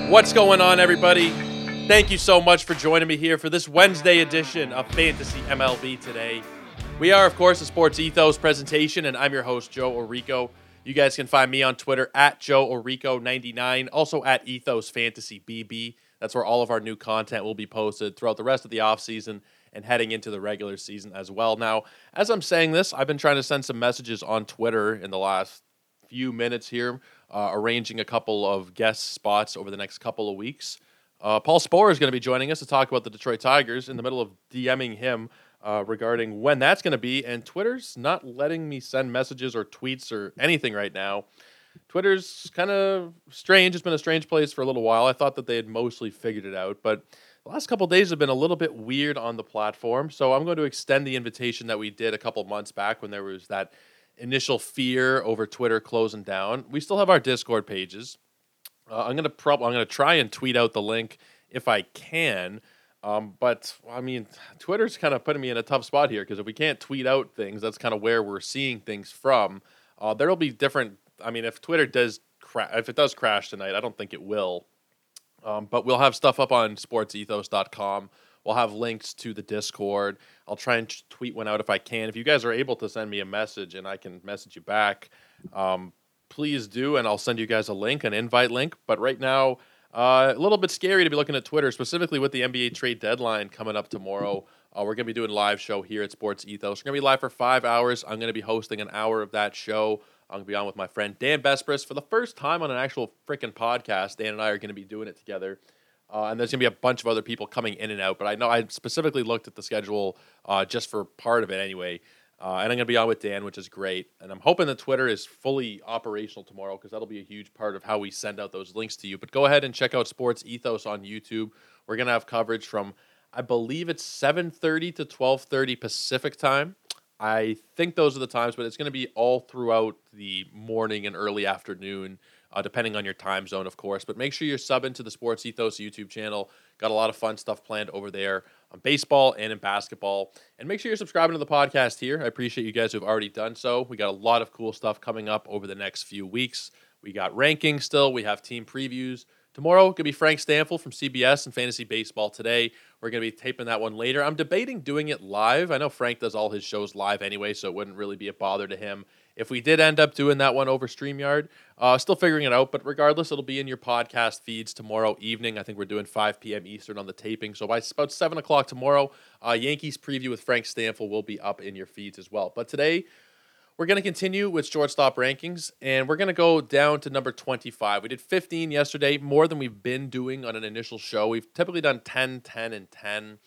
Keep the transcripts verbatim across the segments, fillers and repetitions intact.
What's going on, everybody? Thank you so much for joining me here for this Wednesday edition of Fantasy M L B Today. We are, of course, a Sports Ethos presentation, and I'm your host, Joe Orico. You guys can find me on Twitter at Joe Orico ninety-nine, also at Ethos Fantasy B B. That's where all of our new content will be posted throughout the rest of the offseason and heading into the regular season as well. Now, as I'm saying this, I've been trying to send some messages on Twitter in the last few minutes here, uh, arranging a couple of guest spots over the next couple of weeks. Uh, Paul Sporer is going to be joining us to talk about the Detroit Tigers, in the middle of DMing him uh, regarding when that's going to be, and Twitter's not letting me send messages or tweets or anything right now. Twitter's kind of strange. It's been a strange place for a little while. I thought that they had mostly figured it out, but the last couple of days have been a little bit weird on the platform, so I'm going to extend the invitation that we did a couple months back when there was that initial fear over Twitter closing down. We still have our Discord pages. Uh, I'm gonna prob- I'm gonna try and tweet out the link if I can. Um, but I mean, Twitter's kind of putting me in a tough spot here because if we can't tweet out things, that's kind of where we're seeing things from. Uh, there'll be different. I mean, if Twitter does cra- if it does crash tonight, I don't think it will. Um, but we'll have stuff up on sports ethos dot com. We'll have links to the Discord. I'll try and tweet one out if I can. If you guys are able to send me a message and I can message you back, um, please do, and I'll send you guys a link, an invite link. But right now, uh, a little bit scary to be looking at Twitter, specifically with the N B A trade deadline coming up tomorrow. Uh, we're going to be doing a live show here at Sports Ethos. We're going to be live for five hours. I'm going to be hosting an hour of that show. I'm going to be on with my friend Dan Bespris for the first time on an actual freaking podcast. Dan and I are going to be doing it together. Uh, and there's going to be a bunch of other people coming in and out. But I know I specifically looked at the schedule uh, just for part of it anyway. Uh, and I'm going to be on with Dan, which is great. And I'm hoping that Twitter is fully operational tomorrow because that'll be a huge part of how we send out those links to you. But go ahead and check out Sports Ethos on YouTube. We're going to have coverage from, I believe it's seven thirty to twelve thirty Pacific time. I think those are the times, but it's going to be all throughout the morning and early afternoon, uh, depending on your time zone, of course. But make sure you're subbing to the Sports Ethos YouTube channel. Got a lot of fun stuff planned over there on baseball and in basketball. And make sure you're subscribing to the podcast here. I appreciate you guys who have already done so. We got a lot of cool stuff coming up over the next few weeks. We got rankings still. We have team previews. Tomorrow, going to be Frank Stanfield from C B S and Fantasy Baseball Today. We're going to be taping that one later. I'm debating doing it live. I know Frank does all his shows live anyway, so it wouldn't really be a bother to him. If we did end up doing that one over StreamYard, uh, still figuring it out, but regardless, it'll be in your podcast feeds tomorrow evening. I think we're doing five p.m. Eastern on the taping, so by about seven o'clock tomorrow, uh, Yankees preview with Frank Stanfield will be up in your feeds as well. But today, we're going to continue with shortstop rankings, and we're going to go down to number twenty-five. We did fifteen yesterday, more than we've been doing on an initial show. We've typically done ten, ten, and ten.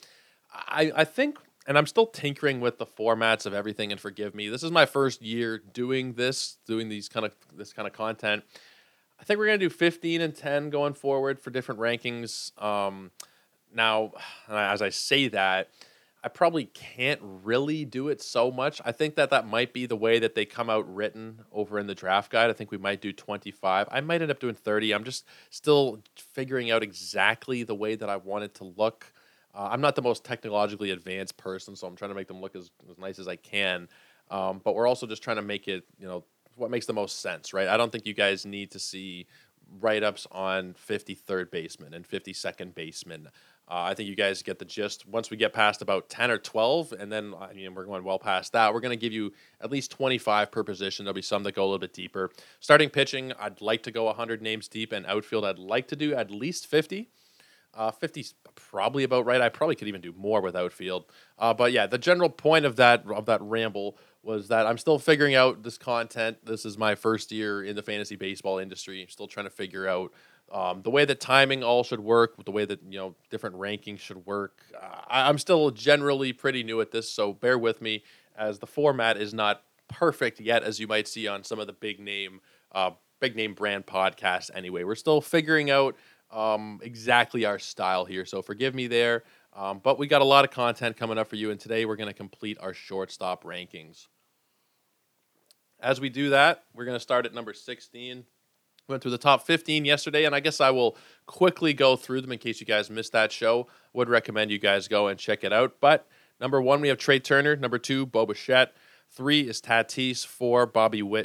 I, I think, and I'm still tinkering with the formats of everything, and forgive me, this is my first year doing this, doing these kind of this kind of content. I think we're going to do fifteen and ten going forward for different rankings. Um, now, as I say that, I probably can't really do it so much. I think that that might be the way that they come out written over in the draft guide. I think we might do twenty-five. I might end up doing thirty. I'm just still figuring out exactly the way that I want it to look. Uh, I'm not the most technologically advanced person, so I'm trying to make them look as, as nice as I can. Um, but we're also just trying to make it, you know, what makes the most sense, right? I don't think you guys need to see write-ups on fifty-third baseman and fifty-second baseman. Uh, I think you guys get the gist. Once we get past about ten or twelve, and then I mean, we're going well past that, we're going to give you at least twenty-five per position. There'll be some that go a little bit deeper. Starting pitching, I'd like to go one hundred names deep, and outfield, I'd like to do at least fifty. Uh, fifty's probably about right. I probably could even do more with outfield. Uh, but yeah, the general point of that of that ramble was that I'm still figuring out this content. This is my first year in the fantasy baseball industry. I'm still trying to figure out Um, the way that timing all should work, the way that, you know, different rankings should work. Uh, I, I'm still generally pretty new at this, so bear with me as the format is not perfect yet, as you might see on some of the big name, uh, big name brand podcasts. Anyway, we're still figuring out um, exactly our style here, so forgive me there. Um, but we got a lot of content coming up for you, and today we're going to complete our shortstop rankings. As we do that, we're going to start at number sixteen. Went through the top fifteen yesterday, and I guess I will quickly go through them in case you guys missed that show. Would recommend you guys go and check it out. But number one, we have Trey Turner. Number two, Bo Bichette. Three is Tatis. Four, Bobby Witt.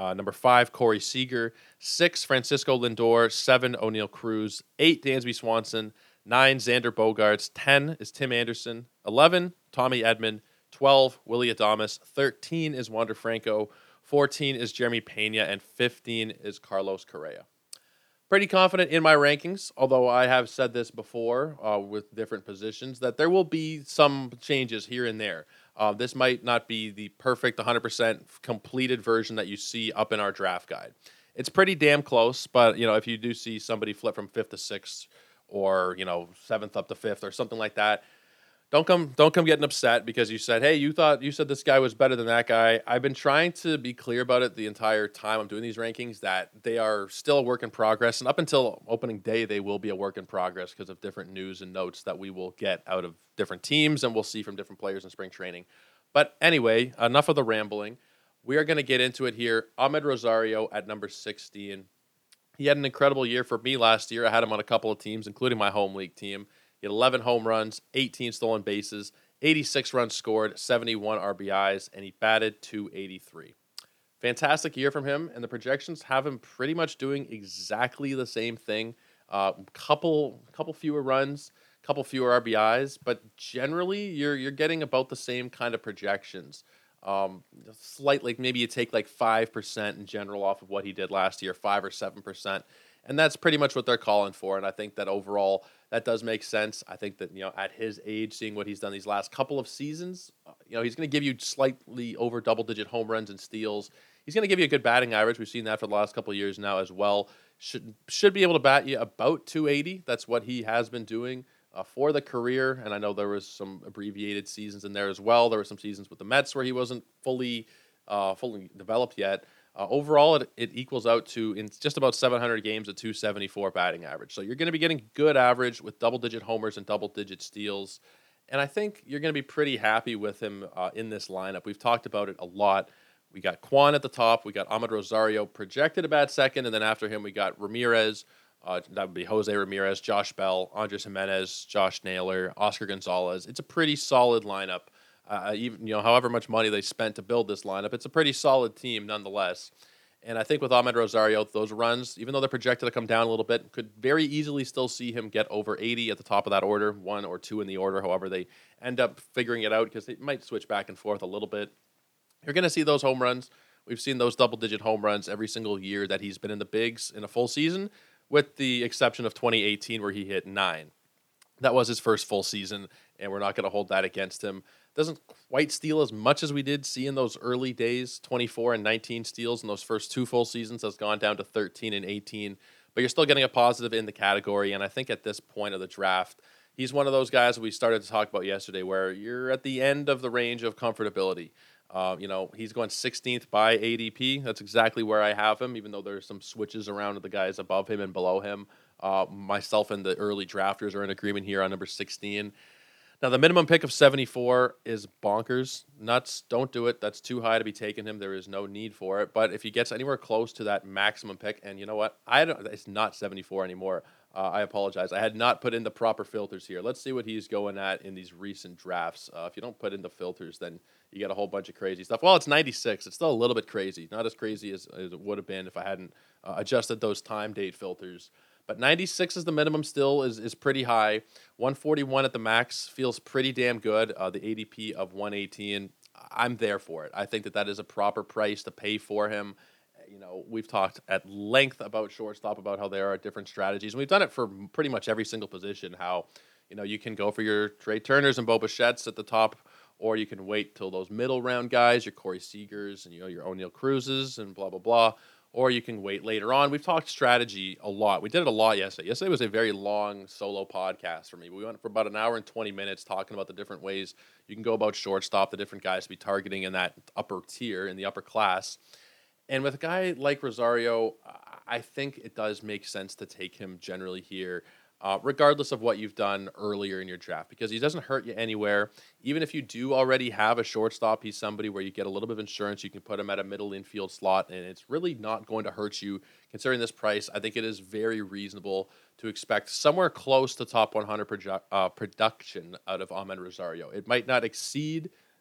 Uh, number five, Corey Seager. Six, Francisco Lindor. Seven, O'Neill Cruz. Eight, Dansby Swanson. Nine, Xander Bogaerts. Ten is Tim Anderson. Eleven, Tommy Edman. Twelve, Willy Adames. Thirteen is Wander Franco. Fourteen is Jeremy Pena. And fifteen is Carlos Correa. Pretty confident in my rankings, although I have said this before uh, with different positions, that there will be some changes here and there. Uh, this might not be the perfect one hundred percent completed version that you see up in our draft guide. It's pretty damn close, but you know, if you do see somebody flip from fifth to sixth, or you know, seventh up to fifth, or something like that, Don't come don't come getting upset because you said, hey, you thought you said this guy was better than that guy. I've been trying to be clear about it the entire time I'm doing these rankings, that they are still a work in progress. And up until opening day, they will be a work in progress because of different news and notes that we will get out of different teams and we'll see from different players in spring training. But anyway, enough of the rambling. We are going to get into it here. Amed Rosario at number sixteen. He had an incredible year for me last year. I had him on a couple of teams, including my home league team. He had eleven home runs, eighteen stolen bases, eighty-six runs scored, seventy-one R B Is, and he batted two eighty-three. Fantastic year from him, and the projections have him pretty much doing exactly the same thing. Uh, couple, couple fewer runs, couple fewer R B Is, but generally you're you're getting about the same kind of projections. Um, slightly, maybe you take like five percent in general off of what he did last year, five or seven percent. And that's pretty much what they're calling for. And I think that overall, that does make sense. I think that, you know, at his age, seeing what he's done these last couple of seasons, uh, you know, he's going to give you slightly over double-digit home runs and steals. He's going to give you a good batting average. We've seen that for the last couple of years now as well. Should should be able to bat you about two eighty. That's what he has been doing uh, for the career. And I know there was some abbreviated seasons in there as well. There were some seasons with the Mets where he wasn't fully uh, fully developed yet. Uh, overall, it, it equals out to, in just about seven hundred games, a two seventy-four batting average. So you're going to be getting good average with double-digit homers and double-digit steals. And I think you're going to be pretty happy with him uh, in this lineup. We've talked about it a lot. We got Kwan at the top. We got Amed Rosario projected about second. And then after him, we got Ramirez. Uh, that would be Jose Ramirez, Josh Bell, Andres Jimenez, Josh Naylor, Oscar Gonzalez. It's a pretty solid lineup. Uh, even you know, however much money they spent to build this lineup, it's a pretty solid team nonetheless. And I think with Amed Rosario, those runs, even though they're projected to come down a little bit, could very easily still see him get over eighty at the top of that order, one or two in the order, however they end up figuring it out, because they might switch back and forth a little bit. You're going to see those home runs. We've seen those double-digit home runs every single year that he's been in the bigs in a full season, with the exception of twenty eighteen where he hit nine. That was his first full season, and we're not going to hold that against him. Doesn't quite steal as much as we did see in those early days. twenty-four and nineteen steals in those first two full seasons has gone down to thirteen and eighteen. But you're still getting a positive in the category. And I think at this point of the draft, he's one of those guys we started to talk about yesterday where you're at the end of the range of comfortability. Uh, you know, he's going sixteenth by A D P. That's exactly where I have him, even though there's some switches around with the guys above him and below him. Uh, myself and the early drafters are in agreement here on number sixteen. Now, the minimum pick of seventy-four is bonkers. Nuts. Don't do it. That's too high to be taking him. There is no need for it. But if he gets anywhere close to that maximum pick, and you know what? I don't. It's not seventy-four anymore. Uh, I apologize. I had not put in the proper filters here. Let's see what he's going at in these recent drafts. Uh, if you don't put in the filters, then you get a whole bunch of crazy stuff. Well, it's ninety-six. It's still a little bit crazy. Not as crazy as, as it would have been if I hadn't uh, adjusted those time date filters. But ninety-six is the minimum still, is is pretty high. one forty-one at the max feels pretty damn good. Uh, the A D P of one eighteen, I'm there for it. I think that that is a proper price to pay for him. You know, we've talked at length about shortstop, about how there are different strategies. And we've done it for pretty much every single position, how, you know, you can go for your Trey Turners and Bo Bichette's at the top, or you can wait till those middle round guys, your Corey Seagers and, you know, your O'Neill Cruzes and blah, blah, blah. Or you can wait later on. We've talked strategy a lot. We did it a lot yesterday. Yesterday was a very long solo podcast for me. We went for about an hour and twenty minutes talking about the different ways you can go about shortstop, the different guys to be targeting in that upper tier, in the upper class. And with a guy like Rosario, I think it does make sense to take him generally here, uh, regardless of what you've done earlier in your draft, because he doesn't hurt you anywhere. Even if you do already have a shortstop, he's somebody where you get a little bit of insurance. You can put him at a middle infield slot, and it's really not going to hurt you. Considering this price, I think it is very reasonable to expect somewhere close to top one hundred produ- uh, production out of Amed Rosario. It might not exceed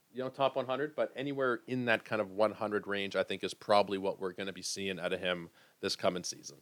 you know, top one hundred, but anywhere in that kind of one hundred range, I think is probably what we're going to be seeing out of him this coming season.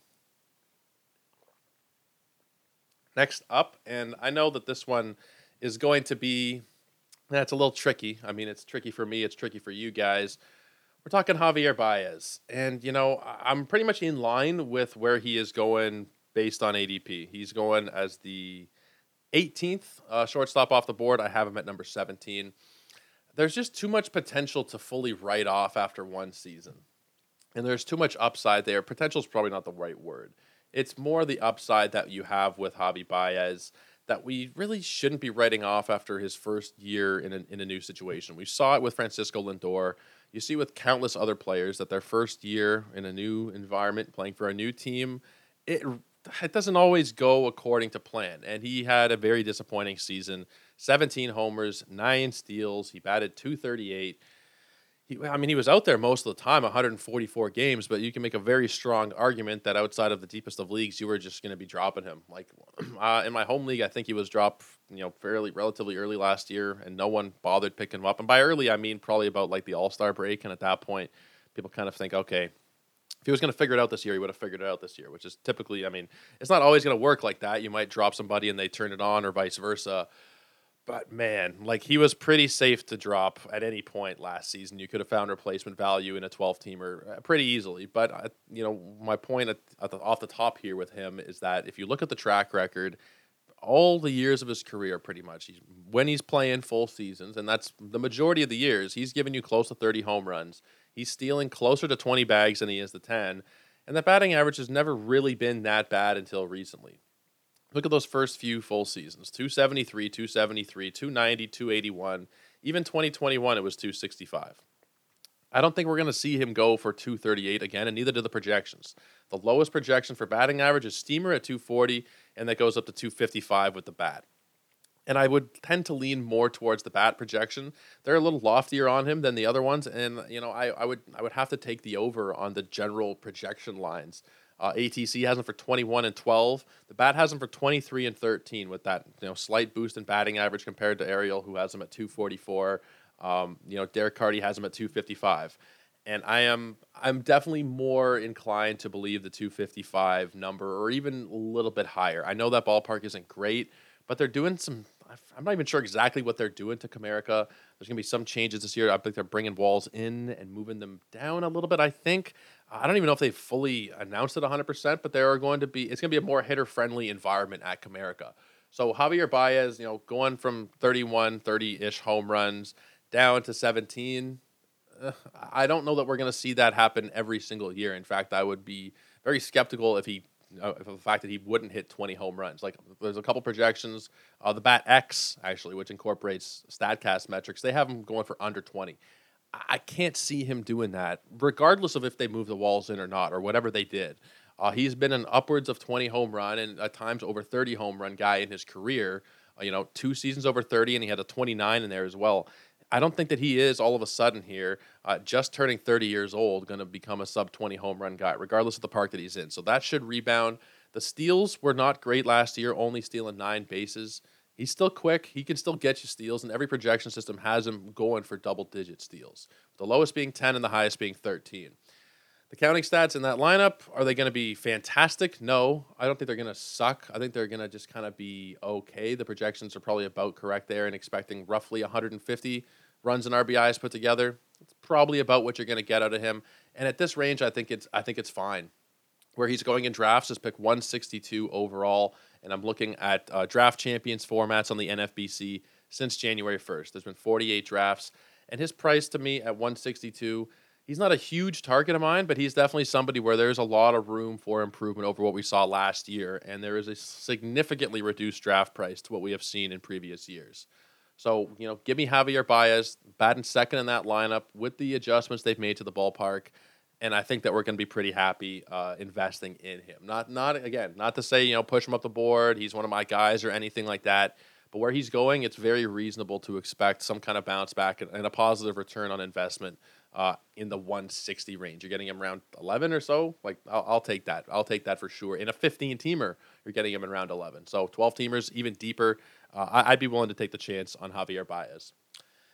Next up, and I know that this one is going to be, that's a little tricky. I mean, it's tricky for me. It's tricky for you guys. We're talking Javier Baez. And, you know, I'm pretty much in line with where he is going based on A D P. He's going as the eighteenth uh, shortstop off the board. I have him at number seventeen. There's just too much potential to fully write off after one season. And there's too much upside there. Potential is probably not the right word. It's more the upside that you have with Javi Baez that we really shouldn't be writing off after his first year in a, in a new situation. We saw it with Francisco Lindor. You see with countless other players that their first year in a new environment, playing for a new team, it, it doesn't always go according to plan. And he had a very disappointing season. seventeen homers, nine steals. He batted two thirty-eight. He, I mean, he was out there most of the time, one hundred forty-four games, but you can make a very strong argument that outside of the deepest of leagues, you were just going to be dropping him. Like uh, in my home league, I think he was dropped, you know, fairly relatively early last year, and no one bothered picking him up. And by early, I mean probably about like the All-Star break, and at that point, people kind of think, okay, if he was going to figure it out this year, he would have figured it out this year, which is typically, I mean, it's not always going to work like that. You might drop somebody and they turn it on, or vice versa. But, man, like, he was pretty safe to drop at any point last season. You could have found replacement value in a twelve-teamer pretty easily. But, uh, you know, my point at, at the, off the top here with him is that if you look at the track record, all the years of his career pretty much, he's, when he's playing full seasons, and that's the majority of the years, he's giving you close to thirty home runs. He's stealing closer to twenty bags than he is to ten. And the batting average has never really been that bad until recently. Look at those first few full seasons, two seventy-three, two seventy-three, two ninety, two eighty-one. Even twenty twenty-one, it was two sixty-five. I don't think we're going to see him go for two thirty-eight again, and neither do the projections. The lowest projection for batting average is Steamer at two forty, and that goes up to two fifty-five with the bat. And I would tend to lean more towards the bat projection. They're a little loftier on him than the other ones, and you know, I, I would I would have to take the over on the general projection lines. Uh, A T C has him for twenty-one and twelve. The bat has him for twenty-three and thirteen with that, you know, slight boost in batting average compared to Ariel, who has him at two forty-four. Um, you know, Derek Carty has him at two fifty-five. And I am I'm definitely more inclined to believe the two fifty-five number, or even a little bit higher. I know that ballpark isn't great, but they're doing some. I'm not even sure exactly what they're doing to Comerica. There's going to be some changes this year. I think they're bringing walls in and moving them down a little bit, I think. I don't even know if they've fully announced it one hundred percent, but there are going to be, it's going to be a more hitter-friendly environment at Comerica. So Javier Baez, you know, going from thirty-one, thirty-ish home runs down to seventeen, uh, I don't know that we're going to see that happen every single year. In fact, I would be very skeptical if he Uh, for the fact that he wouldn't hit twenty home runs. Like, there's a couple projections. Uh, the Bat X, actually, which incorporates StatCast metrics, they have him going for under twenty. I, I can't see him doing that, regardless of if they move the walls in or not, or whatever they did. Uh, he's been an upwards of twenty home run and at times over thirty home run guy in his career. Uh, you know, two seasons over thirty, and he had a twenty-nine in there as well. I don't think that he is all of a sudden here, uh, just turning thirty years old, going to become a sub twenty home run guy, regardless of the park that he's in. So that should rebound. The steals were not great last year, only stealing nine bases. He's still quick. He can still get you steals, and every projection system has him going for double-digit steals, the lowest being ten and the highest being thirteen. The counting stats in that lineup, are they going to be fantastic? No. I don't think they're going to suck. I think they're going to just kind of be okay. The projections are probably about correct there, and expecting roughly one hundred fifty runs and R B Is put together. It's probably about what you're going to get out of him. And at this range, I think it's I think it's fine. Where he's going in drafts is pick one sixty-two overall, and I'm looking at uh, draft champions formats on the N F B C since January first. There's been forty-eight drafts, and his price to me at one sixty-two, he's not a huge target of mine, but he's definitely somebody where there's a lot of room for improvement over what we saw last year, and there is a significantly reduced draft price to what we have seen in previous years. So, you know, give me Javier Baez, batting second in that lineup with the adjustments they've made to the ballpark, and I think that we're going to be pretty happy uh, investing in him. Not, not again, not to say, you know, push him up the board, he's one of my guys or anything like that, but where he's going, it's very reasonable to expect some kind of bounce back and, and a positive return on investment uh, in the one sixty range. You're getting him around eleven or so. Like, I'll, I'll take that. I'll take that for sure. In a fifteen-teamer, you're getting him in round eleven. So twelve-teamers, even deeper. Uh, I'd be willing to take the chance on Javier Baez.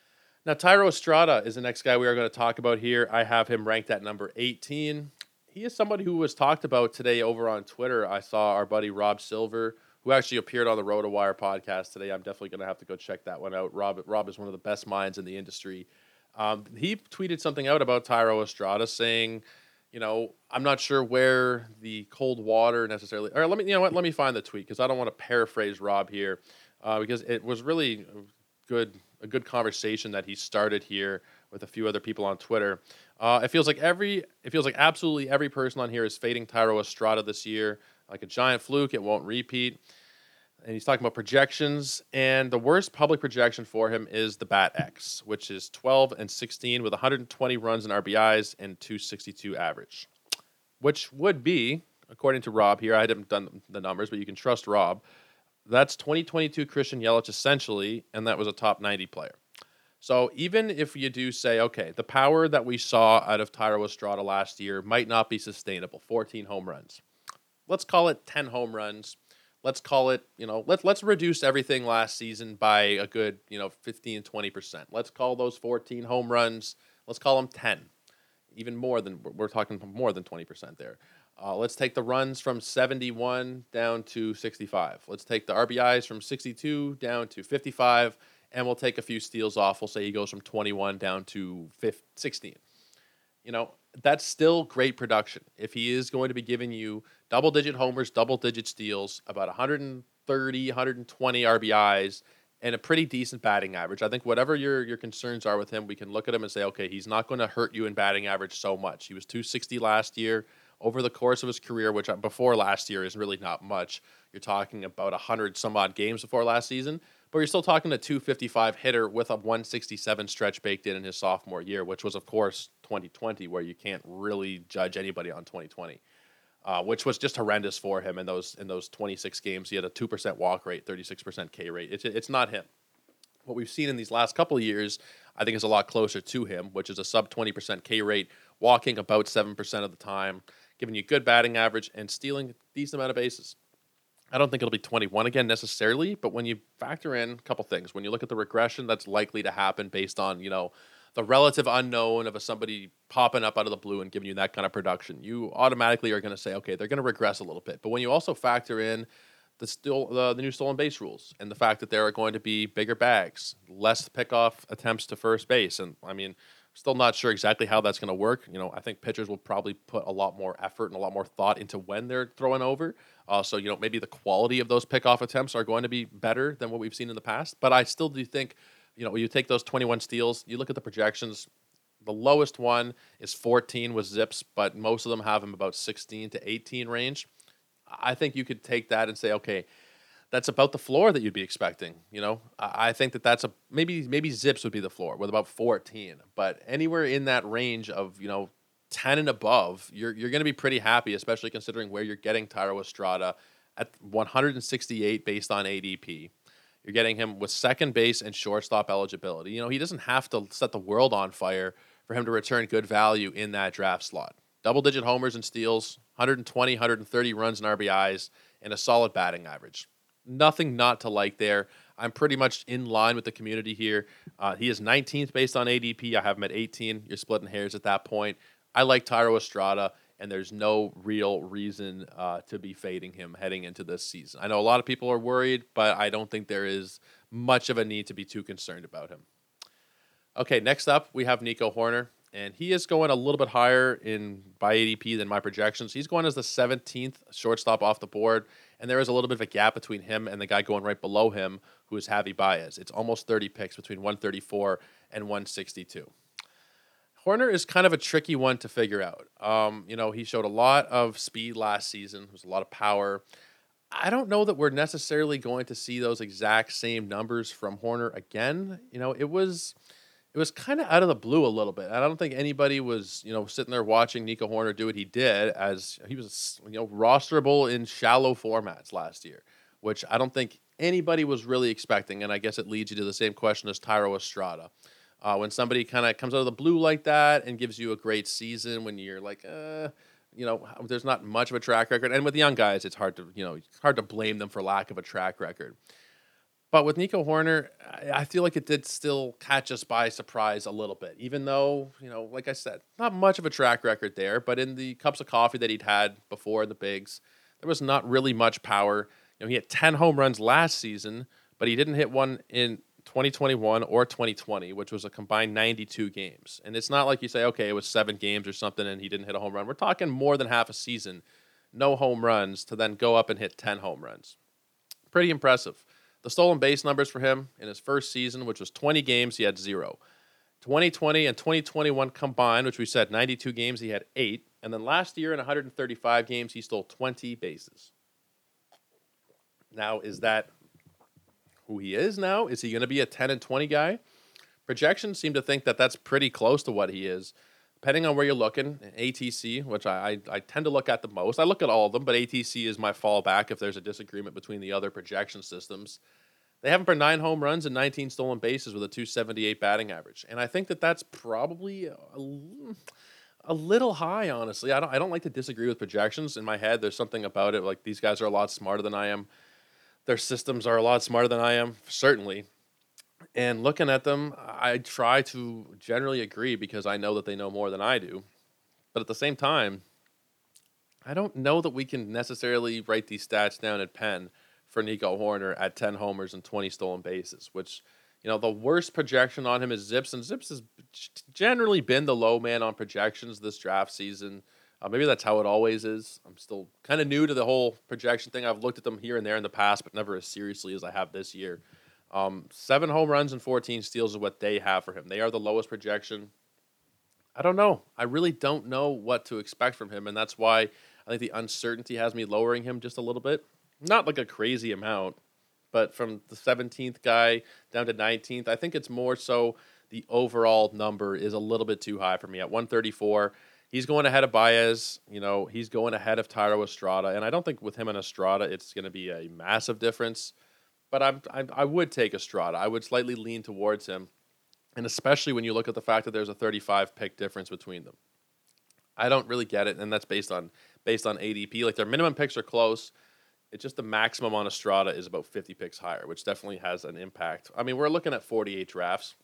Now, Tyro Estrada is the next guy we are going to talk about here. I have him ranked at number eighteen. He is somebody who was talked about today over on Twitter. I saw our buddy Rob Silver, who actually appeared on the RotoWire podcast today. I'm definitely going to have to go check that one out. Rob, Rob is one of the best minds in the industry. Um, he tweeted something out about Tyro Estrada saying, you know, I'm not sure where the cold water necessarily. Or let me, you know what? Let me find the tweet because I don't want to paraphrase Rob here, uh, because it was really good, a good conversation that he started here with a few other people on Twitter. Uh, it feels like every, it feels like absolutely every person on here is fading Tyro Estrada this year, like a giant fluke. It won't repeat. And he's talking about projections, and the worst public projection for him is the Bat X, which is twelve and sixteen with one hundred twenty runs and R B Is and two sixty-two average, which would be, according to Rob here, I haven't done the numbers, but you can trust Rob, that's twenty twenty-two Christian Yelich essentially, and that was a top ninety player. So even if you do say, okay, the power that we saw out of Tyro Estrada last year might not be sustainable, fourteen home runs. Let's call it ten home runs. Let's call it, you know, let's let's reduce everything last season by a good, you know, fifteen, twenty percent. Let's call those fourteen home runs, let's call them ten. Even more than, we're talking more than twenty percent there. Uh, let's take the runs from seventy-one down to sixty-five. Let's take the R B Is from sixty-two down to fifty-five, and we'll take a few steals off. We'll say he goes from twenty-one down to sixteen. You know, that's still great production. If he is going to be giving you double-digit homers, double-digit steals, about one thirty, one twenty R B Is, and a pretty decent batting average, I think whatever your, your concerns are with him, we can look at him and say, okay, he's not going to hurt you in batting average so much. He was two sixty last year. Over the course of his career, which before last year is really not much, you're talking about one hundred some odd games before last season, but you're still talking a two fifty-five hitter with a one sixty-seven stretch baked in in his sophomore year, which was, of course, twenty twenty, where you can't really judge anybody on twenty twenty, uh, which was just horrendous for him in those in those twenty-six games. He had a two percent walk rate, thirty-six percent K rate. It's, it's not him. What we've seen in these last couple of years, I think, is a lot closer to him, which is a sub twenty percent K rate, walking about seven percent of the time, giving you good batting average, and stealing a decent amount of bases. I don't think it'll be twenty-one again necessarily, but when you factor in a couple things, when you look at the regression that's likely to happen based on, you know, the relative unknown of a somebody popping up out of the blue and giving you that kind of production, you automatically are going to say, okay, they're going to regress a little bit. But when you also factor in the still the, the new stolen base rules and the fact that there are going to be bigger bags, less pickoff attempts to first base, and I mean, still not sure exactly how that's going to work. You know, I think pitchers will probably put a lot more effort and a lot more thought into when they're throwing over. Uh, so, you know, maybe the quality of those pickoff attempts are going to be better than what we've seen in the past. But I still do think, you know, when you take those twenty-one steals, you look at the projections, the lowest one is fourteen with Zips, but most of them have him about sixteen to eighteen range. I think you could take that and say, okay, that's about the floor that you'd be expecting. You know, I think that that's a maybe maybe Zips would be the floor with about fourteen, but anywhere in that range of, you know, ten and above, you're you're going to be pretty happy, especially considering where you're getting Tyro Estrada at one sixty-eight based on A D P. You're getting him with second base and shortstop eligibility. You know, he doesn't have to set the world on fire for him to return good value in that draft slot. Double-digit homers and steals, one twenty, one thirty runs and R B Is, and a solid batting average. Nothing not to like there. I'm pretty much in line with the community here. Uh, he is nineteenth based on A D P. I have him at eighteen. You're splitting hairs at that point. I like Tyro Estrada, and there's no real reason uh, to be fading him heading into this season. I know a lot of people are worried, but I don't think there is much of a need to be too concerned about him. Okay, next up, we have Nico Hoerner, and he is going a little bit higher in by A D P than my projections. He's going as the seventeenth shortstop off the board, and there is a little bit of a gap between him and the guy going right below him, who is Javi Baez. It's almost thirty picks between one thirty-four and one sixty-two. Hoerner is kind of a tricky one to figure out. Um, you know, he showed a lot of speed last season. There was a lot of power. I don't know that we're necessarily going to see those exact same numbers from Hoerner again. You know, it was it was kind of out of the blue a little bit. I don't think anybody was, you know, sitting there watching Nico Hoerner do what he did, as he was, you know, rosterable in shallow formats last year, which I don't think anybody was really expecting. And I guess it leads you to the same question as Tyro Estrada. Uh, when somebody kind of comes out of the blue like that and gives you a great season, when you're like, uh, you know, there's not much of a track record. And with young guys, it's hard to, you know, it's hard to blame them for lack of a track record. But with Nico Horner, I I feel like it did still catch us by surprise a little bit, even though, you know, like I said, not much of a track record there. But in the cups of coffee that he'd had before in the bigs, there was not really much power. You know, he had ten home runs last season, but he didn't hit one in twenty twenty-one or twenty twenty, which was a combined ninety-two games. And it's not like you say, okay, it was seven games or something and he didn't hit a home run. We're talking more than half a season, no home runs, to then go up and hit ten home runs. Pretty impressive. The stolen base numbers for him in his first season, which was twenty games, he had zero. twenty twenty and twenty twenty-one combined, which we said ninety-two games, he had eight. And then last year in one hundred thirty-five games, he stole twenty bases. Now, is that who he is now? Is he going to be a ten and twenty guy? Projections seem to think that that's pretty close to what he is. Depending on where you're looking, A T C, which I, I, I tend to look at the most. I look at all of them, but A T C is my fallback if there's a disagreement between the other projection systems. They have him for nine home runs and nineteen stolen bases with a two seventy-eight batting average. And I think that that's probably a, a little high, honestly. I don't, I don't like to disagree with projections. In my head, there's something about it. Like, these guys are a lot smarter than I am. Their systems are a lot smarter than I am, certainly. And looking at them, I try to generally agree because I know that they know more than I do. But at the same time, I don't know that we can necessarily write these stats down at pen for Nico Horner at ten homers and twenty stolen bases, which, you know, the worst projection on him is Zips. And Zips has generally been the low man on projections this draft season. Uh, maybe that's how it always is. I'm still kind of new to the whole projection thing. I've looked at them here and there in the past, but never as seriously as I have this year. Um, seven home runs and fourteen steals is what they have for him. They are the lowest projection. I don't know. I really don't know what to expect from him, and that's why I think the uncertainty has me lowering him just a little bit. Not like a crazy amount, but from the seventeenth guy down to nineteenth, I think it's more so the overall number is a little bit too high for me. At one thirty-four, he's going ahead of Baez. You know, he's going ahead of Thairo Estrada, and I don't think with him and Estrada it's going to be a massive difference. But I'm, I, I would take Estrada. I would slightly lean towards him, and especially when you look at the fact that there's a thirty-five pick difference between them. I don't really get it, and that's based on based on A D P. Like, their minimum picks are close. It's just the maximum on Estrada is about fifty picks higher, which definitely has an impact. I mean, we're looking at forty-eight drafts.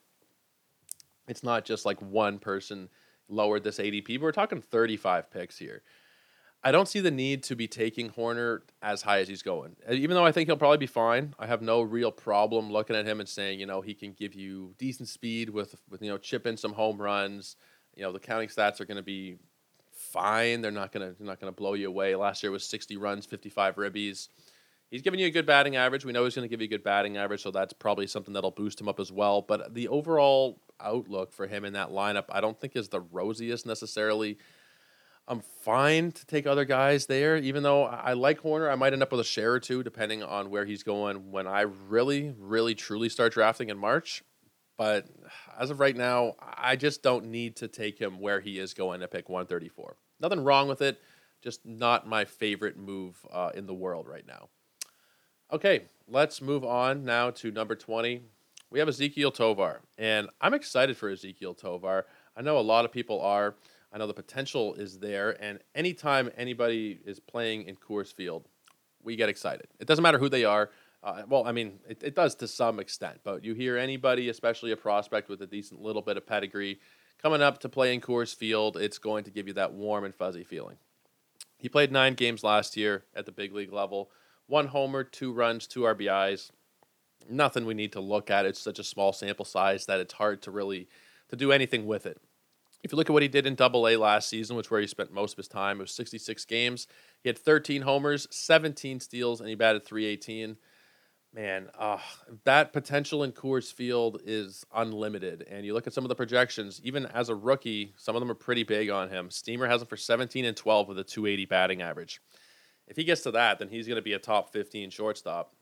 It's not just like one person lowered this A D P, but we're talking thirty-five picks here. I don't see the need to be taking Horner as high as he's going. Even though I think he'll probably be fine, I have no real problem looking at him and saying, you know, he can give you decent speed with, with you know, chip in some home runs. You know, the counting stats are going to be fine. They're not going to they're not going to blow you away. Last year was sixty runs, fifty-five ribbies. He's giving you a good batting average. We know he's going to give you a good batting average, so that's probably something that'll boost him up as well. But the overall outlook for him in that lineup, I don't think is the rosiest necessarily. I'm fine to take other guys there, even though I like Horner. I might end up with a share or two, depending on where he's going when I really, really, truly start drafting in March. But as of right now, I just don't need to take him where he is going to pick one thirty-four. Nothing wrong with it, just not my favorite move uh, in the world right now. Okay, let's move on now to number twenty. We have Ezequiel Tovar, and I'm excited for Ezequiel Tovar. I know a lot of people are. I know the potential is there, and anytime anybody is playing in Coors Field, we get excited. It doesn't matter who they are. Uh, well, I mean, it, it does to some extent, but you hear anybody, especially a prospect with a decent little bit of pedigree, coming up to play in Coors Field, it's going to give you that warm and fuzzy feeling. He played nine games last year at the big league level. One homer, two runs, two R B Is. Nothing we need to look at. It's such a small sample size that it's hard to really to do anything with it. If you look at what he did in Double A last season, which is where he spent most of his time, it was sixty-six games. He had thirteen homers, seventeen steals, and he batted three eighteen. Man, uh, that potential in Coors Field is unlimited. And you look at some of the projections, even as a rookie, some of them are pretty big on him. Steamer has him for seventeen and twelve with a two eighty batting average. If he gets to that, then he's going to be a top fifteen shortstop.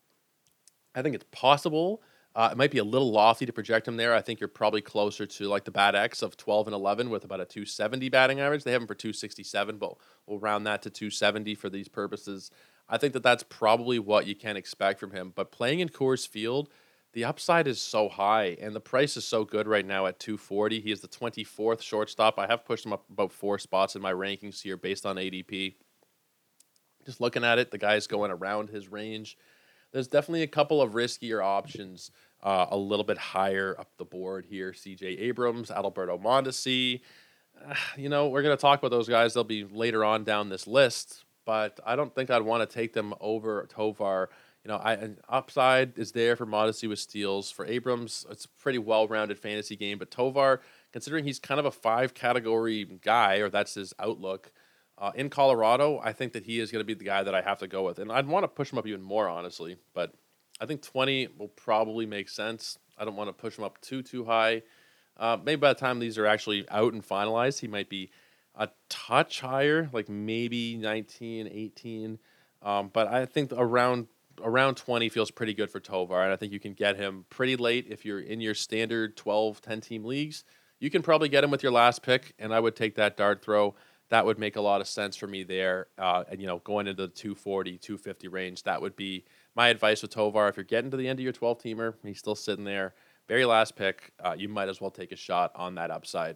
I think it's possible. Uh, it might be a little lofty to project him there. I think you're probably closer to like the Bat X of twelve and eleven with about a two seventy batting average. They have him for two sixty-seven, but we'll round that to two seventy for these purposes. I think that that's probably what you can expect from him. But playing in Coors Field, the upside is so high, and the price is so good right now at two forty. He is the twenty-fourth shortstop. I have pushed him up about four spots in my rankings here based on A D P. Just looking at it, the guy's going around his range. There's definitely a couple of riskier options uh, a little bit higher up the board here. C J Abrams, Adalberto Mondesi. Uh, you know, we're going to talk about those guys. They'll be later on down this list, but I don't think I'd want to take them over Tovar. You know, I an upside is there for Mondesi with steals. For Abrams, it's a pretty well-rounded fantasy game, but Tovar, considering he's kind of a five-category guy, or that's his outlook, uh, in Colorado, I think that he is going to be the guy that I have to go with. And I'd want to push him up even more, honestly, but I think twenty will probably make sense. I don't want to push him up too, too high. Uh, maybe by the time these are actually out and finalized, he might be a touch higher, like maybe nineteen, eighteen. Um, but I think around around twenty feels pretty good for Tovar, and I think you can get him pretty late if you're in your standard twelve, ten-team leagues. You can probably get him with your last pick, and I would take that dart throw. That would make a lot of sense for me there. Uh, and, you know, going into the two forty, two fifty range, that would be my advice with Tovar. If you're getting to the end of your twelve-teamer, he's still sitting there, very last pick, uh, you might as well take a shot on that upside.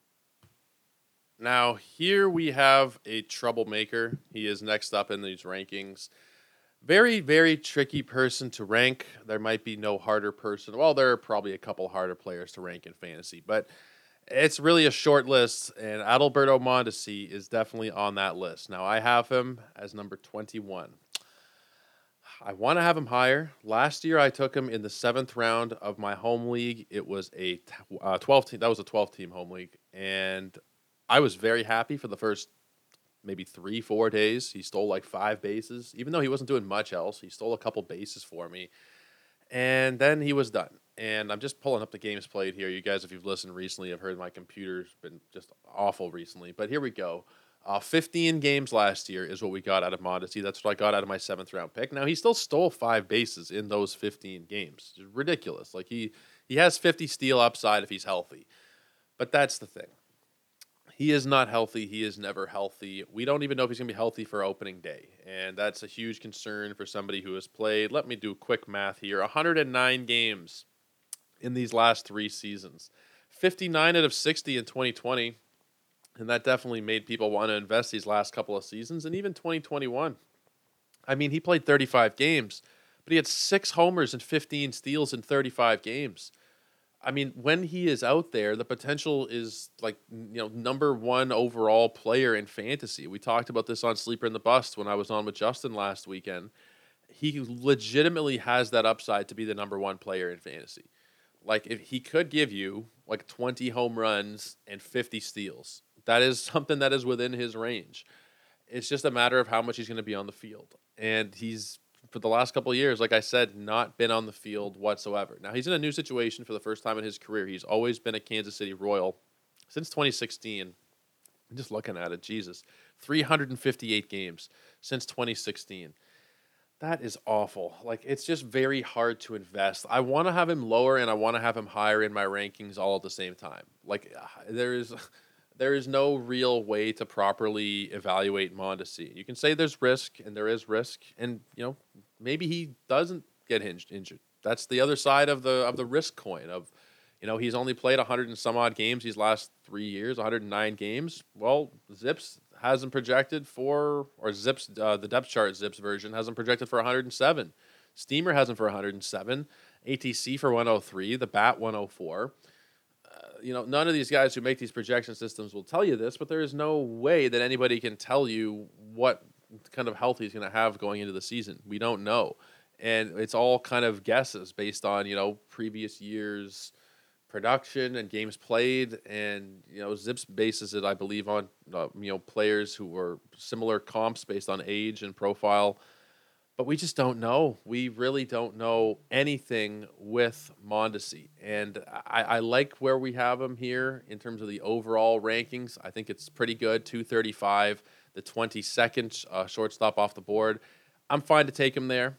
Now, here we have a troublemaker. He is next up in these rankings. Very, very tricky person to rank. There might be no harder person. Well, there are probably a couple harder players to rank in fantasy, but it's really a short list, and Adalberto Mondesi is definitely on that list. Now, I have him as number twenty-one. I want to have him higher. Last year, I took him in the seventh round of my home league. It was a uh, twelve team. That was a twelve-team home league, and I was very happy for the first maybe three, four days. He stole like five bases, even though he wasn't doing much else. He stole a couple bases for me, and then he was done. And I'm just pulling up the games played here. You guys, if you've listened recently, have heard my computer's been just awful recently. But here we go. Uh, fifteen games last year is what we got out of Mondesi. That's what I got out of my seventh round pick. Now, he still stole five bases in those fifteen games. It's ridiculous. Like he he has fifty steal upside if he's healthy. But that's the thing. He is not healthy. He is never healthy. We don't even know if he's going to be healthy for opening day. And that's a huge concern for somebody who has played. Let me do quick math here. one hundred nine games in these last three seasons. fifty-nine out of sixty in twenty twenty. And that definitely made people want to invest these last couple of seasons. And even twenty twenty-one. I mean, he played thirty-five games, but he had six homers and fifteen steals in thirty-five games. I mean, when he is out there, the potential is like, you know, number one overall player in fantasy. We talked about this on Sleeper in the Bust when I was on with Justin last weekend. He legitimately has that upside to be the number one player in fantasy. Like, if he could give you like twenty home runs and fifty steals, that is something that is within his range. It's just a matter of how much he's going to be on the field. And he's, for the last couple of years, like I said, not been on the field whatsoever. Now, he's in a new situation for the first time in his career. He's always been a Kansas City Royal since twenty sixteen. I'm just looking at it, Jesus. three hundred fifty-eight games since twenty sixteen. That is awful. Like, it's just very hard to invest. I want to have him lower and I want to have him higher in my rankings all at the same time. Like, there is... There is no real way to properly evaluate Mondesi. You can say there's risk, and there is risk, and you know maybe he doesn't get hinged, injured. That's the other side of the of the risk coin. Of you know he's only played one hundred and some odd games these last three years, one hundred nine games. Well, Zips hasn't projected for, or Zips uh, the depth chart Zips version hasn't projected for one hundred seven. Steamer hasn't for one hundred seven. A T C for one hundred three. The Bat one hundred four. You know, none of these guys who make these projection systems will tell you this, but there is no way that anybody can tell you what kind of health he's going to have going into the season. We don't know. And it's all kind of guesses based on, you know, previous years' production and games played. And, you know, Zips bases it, I believe, on, uh, you know, players who were similar comps based on age and profile. But we just don't know. We really don't know anything with Mondesi. And I, I like where we have him here in terms of the overall rankings. I think it's pretty good, two thirty-five, the twenty-second uh, shortstop off the board. I'm fine to take him there,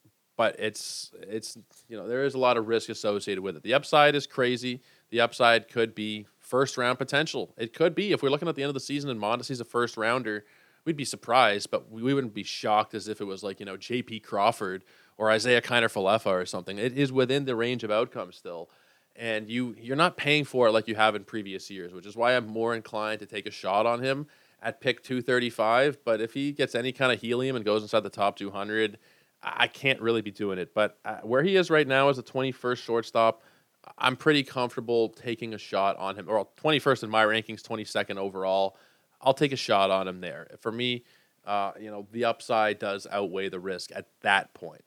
but it's, it's you know, there is a lot of risk associated with it. The upside is crazy. The upside could be first-round potential. It could be. If we're looking at the end of the season and Mondesi's a first-rounder, we'd be surprised, but we wouldn't be shocked as if it was like, you know, J P Crawford or Isaiah Kiner-Falefa or something. It is within the range of outcomes still. And you, you're not paying for it like you have in previous years, which is why I'm more inclined to take a shot on him at pick two thirty-five. But if he gets any kind of helium and goes inside the top two hundred, I I can't really be doing it. But uh, where he is right now as a twenty-first shortstop, I'm pretty comfortable taking a shot on him. Or twenty-first in my rankings, twenty-second overall. I'll take a shot on him there. For me, uh, you know, the upside does outweigh the risk at that point.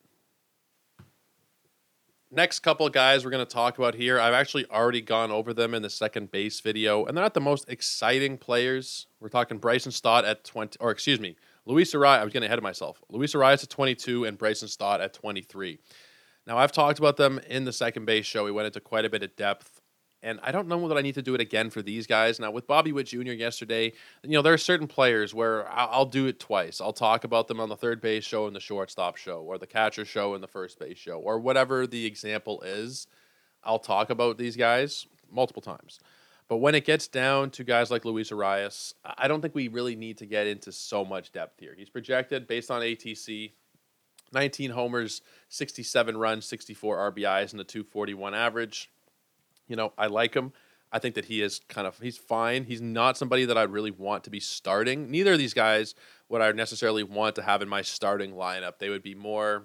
Next couple of guys we're going to talk about here, I've actually already gone over them in the second base video, and they're not the most exciting players. We're talking Bryson Stott at twenty, or excuse me, Luis Arias. I was getting ahead of myself. Luis Arias at twenty-two and Bryson Stott at twenty-three. Now, I've talked about them in the second base show. We went into quite a bit of depth, and I don't know that I need to do it again for these guys. Now, with Bobby Witt Junior yesterday, you know, there are certain players where I'll do it twice. I'll talk about them on the third base show and the shortstop show, or the catcher show and the first base show, or whatever the example is. I'll talk about these guys multiple times. But when it gets down to guys like Luis Arias, I don't think we really need to get into so much depth here. He's projected, based on A T C, nineteen homers, sixty-seven runs, sixty-four R B Is, and a two forty-one average. You know, I like him. I think that he is kind of, he's fine. He's not somebody that I'd really want to be starting. Neither of these guys would I necessarily want to have in my starting lineup. They would be more,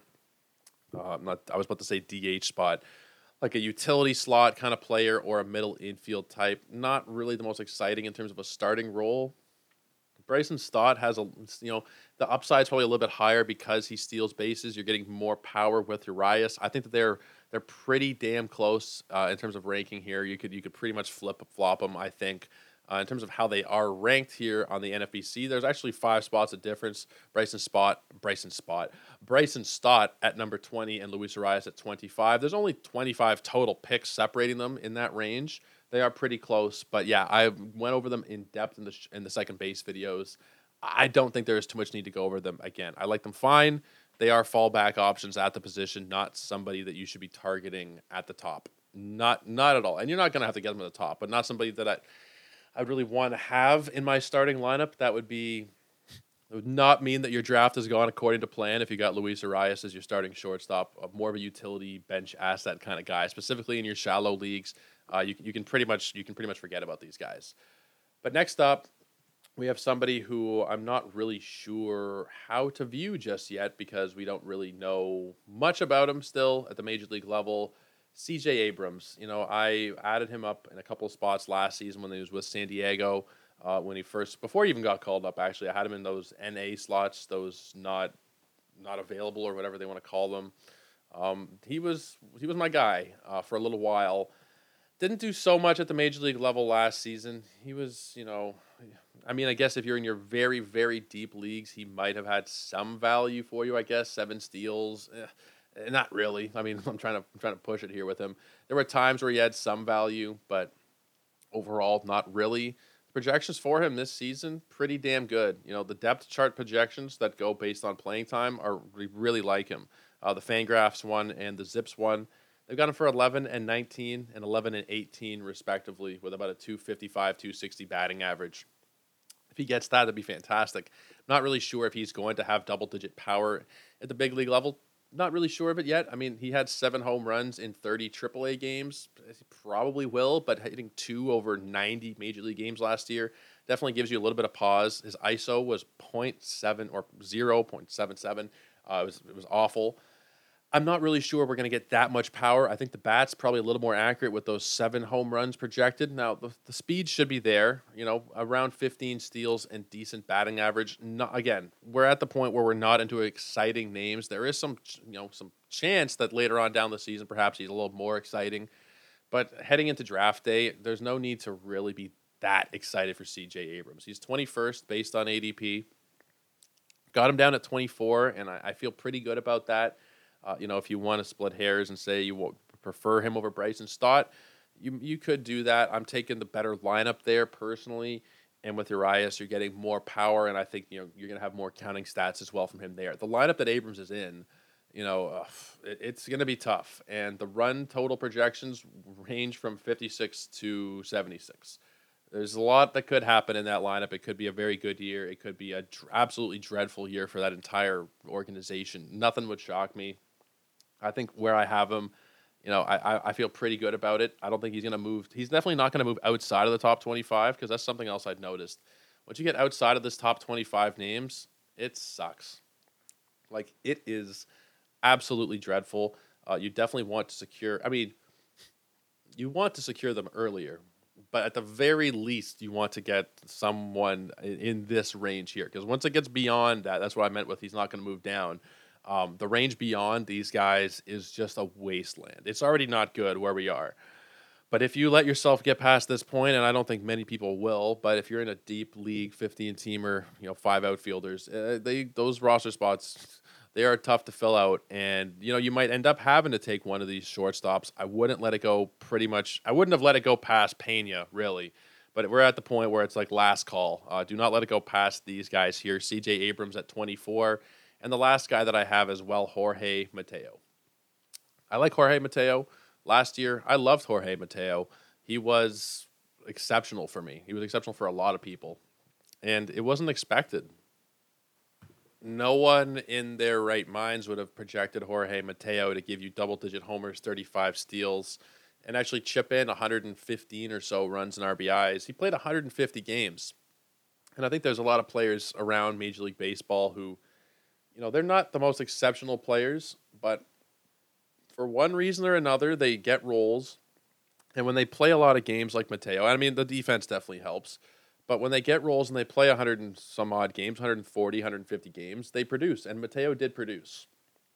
uh, not, I was about to say D H spot, like a utility slot kind of player or a middle infield type. Not really the most exciting in terms of a starting role. Bryson Stott has a, you know, the upside's probably a little bit higher because he steals bases. You're getting more power with Urias. I think that they're they're pretty damn close uh, in terms of ranking here. You could you could pretty much flip flop them. I think uh, in terms of how they are ranked here on the N F B C. There's actually five spots of difference. Bryson Spot, Bryson Spot, Bryson Stott at number twenty and Luis Urias at twenty-five. There's only twenty-five total picks separating them in that range. They are pretty close, but yeah, I went over them in depth in the sh- in the second base videos. I don't think there is too much need to go over them again. I like them fine. They are fallback options at the position, not somebody that you should be targeting at the top. Not not at all. And you're not going to have to get them at the top, but not somebody that I I really want to have in my starting lineup. That would be it would not mean that your draft has gone according to plan if you got Luis Arias as your starting shortstop, more of a utility bench asset kind of guy, specifically in your shallow leagues. Uh, you you can pretty much you can pretty much forget about these guys. But next up, we have somebody who I'm not really sure how to view just yet because we don't really know much about him still at the major league level. C J Abrams, you know, I added him up in a couple of spots last season when he was with San Diego. Uh, when he first before he even got called up, actually, I had him in those N A slots, those not not available or whatever they want to call them. Um, he was he was my guy uh, for a little while. Didn't do so much at the major league level last season. He was, you know, I mean, I guess if you're in your very, very deep leagues, he might have had some value for you, I guess. Seven steals. Eh, not really. I mean, I'm trying to I'm trying to push it here with him. There were times where he had some value, but overall, not really. Projections for him this season, pretty damn good. You know, the depth chart projections that go based on playing time are we really like him. Uh, the Fangraphs one and the Zips one. They've got him for eleven and nineteen and eleven and eighteen, respectively, with about a two fifty-five, two sixty batting average. If he gets that, that'd be fantastic. Not really sure if he's going to have double-digit power at the big league level. Not really sure of it yet. I mean, he had seven home runs in thirty triple A games. He probably will, but hitting two over ninety major league games last year definitely gives you a little bit of pause. His I S O was point seven or zero point seven seven. Uh, it was it was awful. I'm not really sure we're going to get that much power. I think the bat's probably a little more accurate with those seven home runs projected. Now, the, the speed should be there, you know, around fifteen steals and decent batting average. Not, again, we're at the point where we're not into exciting names. There is some, you know, some chance that later on down the season, perhaps he's a little more exciting. But heading into draft day, there's no need to really be that excited for C J Abrams. He's twenty-first based on A D P. Got him down at twenty-four, and I, I feel pretty good about that. Uh, you know, if you want to split hairs and say you will prefer him over Bryson Stott, you you could do that. I'm taking the better lineup there personally, and with Urias, you're getting more power, and I think you know you're going to have more counting stats as well from him there. The lineup that Abrams is in, you know, uh, it, it's going to be tough, and the run total projections range from fifty-six to seventy-six. There's a lot that could happen in that lineup. It could be a very good year. It could be a dr- absolutely dreadful year for that entire organization. Nothing would shock me. I think where I have him, you know, I I feel pretty good about it. I don't think he's going to move. He's definitely not going to move outside of the top twenty-five because that's something else I'd noticed. Once you get outside of this top twenty-five names, it sucks. Like, it is absolutely dreadful. Uh, you definitely want to secure. I mean, you want to secure them earlier, but at the very least, you want to get someone in, in this range here. Because once it gets beyond that, that's what I meant with he's not going to move down. Um, the range beyond these guys is just a wasteland. It's already not good where we are. But if you let yourself get past this point, and I don't think many people will, but if you're in a deep league, fifteen-teamer, you know, five outfielders, uh, they those roster spots, they are tough to fill out. And, you know, you might end up having to take one of these shortstops. I wouldn't let it go pretty much. I wouldn't have let it go past Pena, really. But we're at the point where it's like last call. Uh, do not let it go past these guys here. C J Abrams at twenty-four. And the last guy that I have as well, Jorge Mateo. I like Jorge Mateo. Last year, I loved Jorge Mateo. He was exceptional for me. He was exceptional for a lot of people. And it wasn't expected. No one in their right minds would have projected Jorge Mateo to give you double-digit homers, thirty-five steals, and actually chip in one hundred fifteen or so runs and R B Is. He played one hundred fifty games. And I think there's a lot of players around Major League Baseball who, you know, they're not the most exceptional players, but for one reason or another, they get roles. And when they play a lot of games like Mateo, I mean, the defense definitely helps. But when they get roles and they play one hundred and some odd games, one hundred forty, one hundred fifty games, they produce. And Mateo did produce.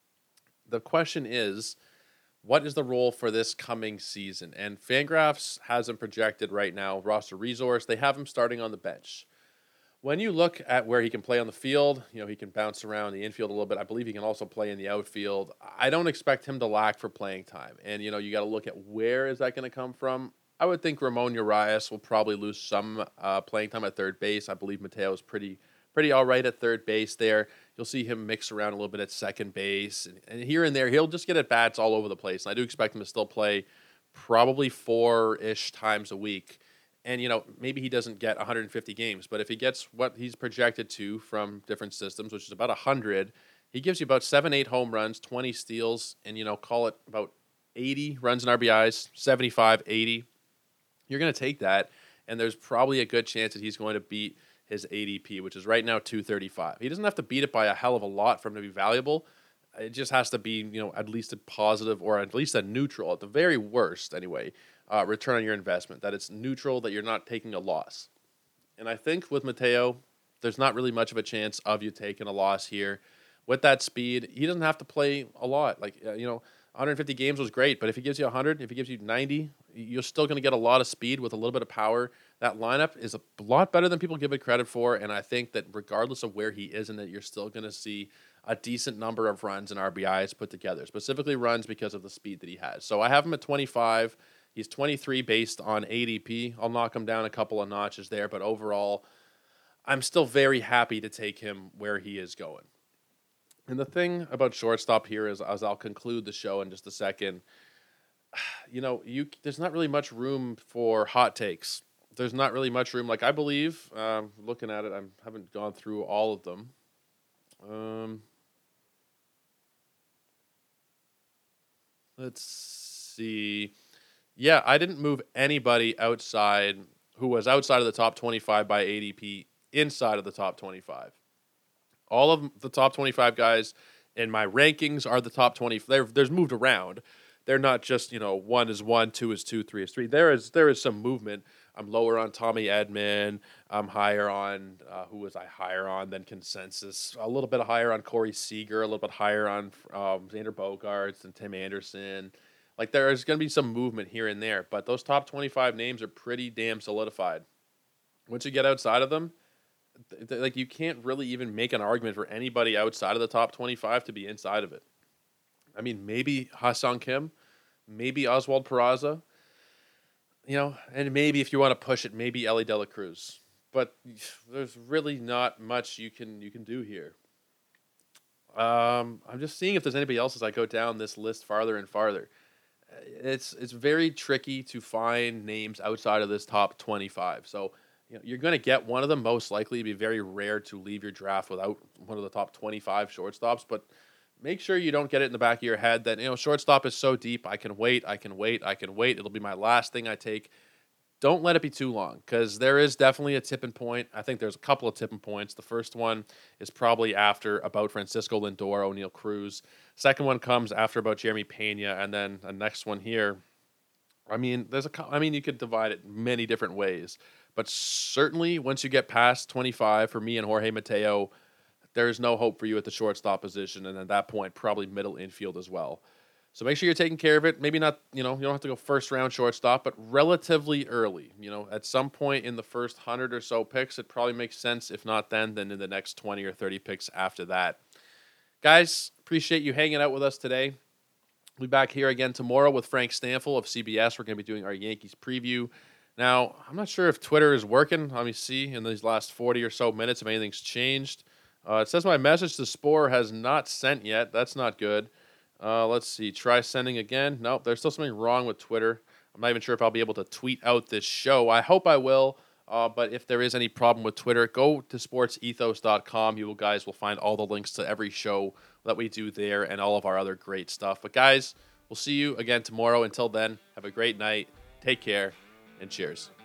The question is, what is the role for this coming season? And Fangraphs has him projected right now, roster resource. They have him starting on the bench. When you look at where he can play on the field, you know, he can bounce around the infield a little bit. I believe he can also play in the outfield. I don't expect him to lack for playing time. And, you know, you got to look at where is that going to come from. I would think Ramon Urias will probably lose some uh, playing time at third base. I believe Mateo is pretty pretty all right at third base there. You'll see him mix around a little bit at second base. And, and here and there, he'll just get at bats all over the place. And I do expect him to still play probably four-ish times a week. And, you know, maybe he doesn't get one hundred fifty games, but if he gets what he's projected to from different systems, which is about one hundred, he gives you about seven, eight home runs, twenty steals, and, you know, call it about eighty runs and R B Is, seventy-five, eighty. You're going to take that, and there's probably a good chance that he's going to beat his A D P, which is right now two thirty-five. He doesn't have to beat it by a hell of a lot for him to be valuable. It just has to be, you know, at least a positive or at least a neutral, at the very worst anyway, uh, return on your investment, that it's neutral, that you're not taking a loss. And I think with Mateo, there's not really much of a chance of you taking a loss here. With that speed, he doesn't have to play a lot. Like, uh, you know, one hundred fifty games was great, but if he gives you one hundred, if he gives you ninety, you're still going to get a lot of speed with a little bit of power. That lineup is a lot better than people give it credit for, and I think that regardless of where he is in it, you're still going to see a decent number of runs and R B Is put together, specifically runs because of the speed that he has. So I have him at twenty-five. He's twenty-three based on A D P. I'll knock him down a couple of notches there, but overall, I'm still very happy to take him where he is going. And the thing about shortstop here is, as I'll conclude the show in just a second, you know, you there's not really much room for hot takes. There's not really much room. Like, I believe, um, looking at it, I haven't gone through all of them. Um, let's see. Yeah, I didn't move anybody outside who was outside of the top twenty-five by A D P inside of the top twenty-five. All of the top twenty-five guys in my rankings are the top twenty. They're, there's moved around. They're not just, you know, one is one, two is two, three is three. There is there is some movement. I'm lower on Tommy Edman. I'm higher on, uh, who was I higher on than consensus? A little bit higher on Corey Seager, a little bit higher on um, Xander Bogaerts and Tim Anderson. Like, there is going to be some movement here and there, but those top twenty-five names are pretty damn solidified. Once you get outside of them, th- th- like, you can't really even make an argument for anybody outside of the top twenty-five to be inside of it. I mean, maybe Ha-Seong Kim, maybe Oswald Peraza, you know, and maybe if you want to push it, maybe Ellie De La Cruz. But there's really not much you can you can do here. Um, I'm just seeing if there's anybody else as I go down this list farther and farther. It's it's very tricky to find names outside of this top twenty-five. So, you know, you're going to get one of them. Most likely, it'd be very rare to leave your draft without one of the top twenty-five shortstops. But make sure you don't get it in the back of your head that, you know, shortstop is so deep. I can wait. I can wait. I can wait. It'll be my last thing I take. don't let it be too long, because there is definitely a tipping point. I think there's a couple of tipping points. The first one is probably after about Francisco Lindor, O'Neal Cruz. Second one comes after about Jeremy Pena, and then the next one here. I mean, there's a. I mean, you could divide it many different ways, but certainly once you get past twenty-five, for me and Jorge Mateo, there is no hope for you at the shortstop position, and at that point, probably middle infield as well. So make sure you're taking care of it. Maybe not, you know, you don't have to go first round shortstop, but relatively early. You know, at some point in the first one hundred or so picks, it probably makes sense. If not then, then in the next twenty or thirty picks after that. Guys, appreciate you hanging out with us today. We'll be back here again tomorrow with Frank Stanfill of C B S. We're going to be doing our Yankees preview. Now, I'm not sure if Twitter is working. Let me see in these last forty or so minutes if anything's changed. Uh, it says my message to Spore has not sent yet. That's not good. Uh, let's see. Try sending again. Nope, there's still something wrong with Twitter. I'm not even sure if I'll be able to tweet out this show. I hope I will. Uh, but if there is any problem with Twitter, go to sports ethos dot com. You guys will find all the links to every show that we do there and all of our other great stuff. But guys, we'll see you again tomorrow. Until then, have a great night. Take care and cheers.